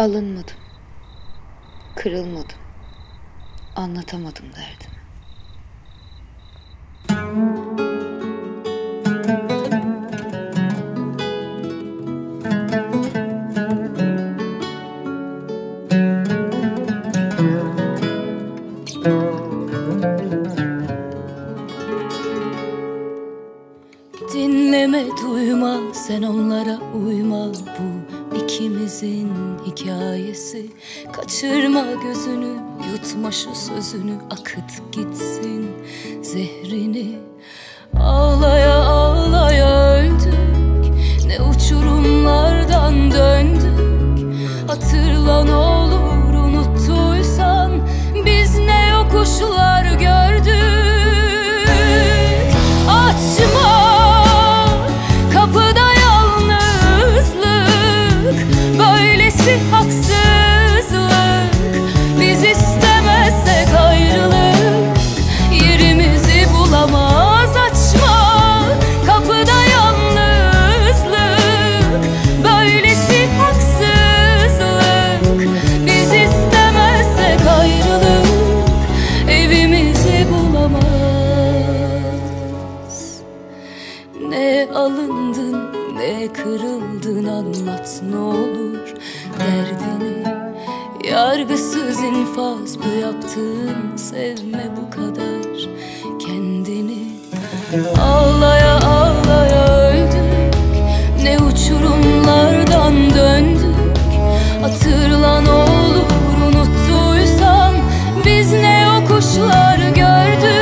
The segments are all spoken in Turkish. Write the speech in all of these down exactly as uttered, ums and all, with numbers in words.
Alınmadım, kırılmadım, anlatamadım derdimi. Dinleme, duyma, sen onlara uyma. Bu ikimizin hikayesi. Kaçırma gözünü, yutma şu sözünü. Akıt gitsin zehrini. Ağlaya ağlaya öldük, ne uçurumlardan döndük. Hatırla ne olur, unuttuysan biz ne yokuşlar gördük. Açma kapıda yalnızlık, böylesi haksızlık. Biz istemezsek ayrılık yerimizi bulamaz. Açma kapıda yalnızlık, böylesi haksızlık. Biz istemezsek ayrılık evimizi bulamaz. Ne alındın, ne kırıldın, anlat ne olur derdini. Yargısız infaz bu yaptığın, sevme bu kadar kendini. Ağlaya ağlaya öldük, ne uçurumlardan döndük. Hatırla ne olur, unuttuysan biz ne yokuşlar gördük.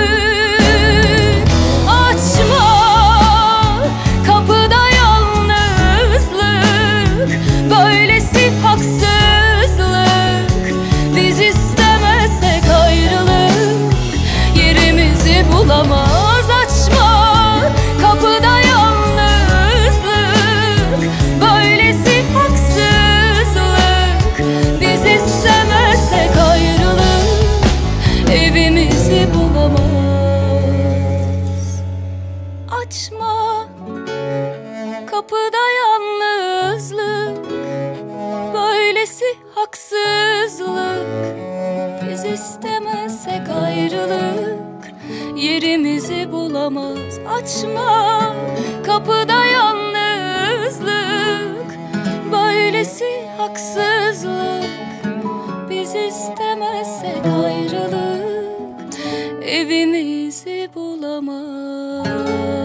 Bulamaz. Açma kapıda yalnızlık, böylesi haksızlık. Biz istemezsek ayrılık evimizi bulamaz. Açma kapıda yalnızlık, böylesi haksızlık. Biz istemezsek ayrılık yerimizi bulamaz. Açma kapıda yalnızlık, böylesi haksızlık. Biz istemezsek ayrılık evimizi bulamaz.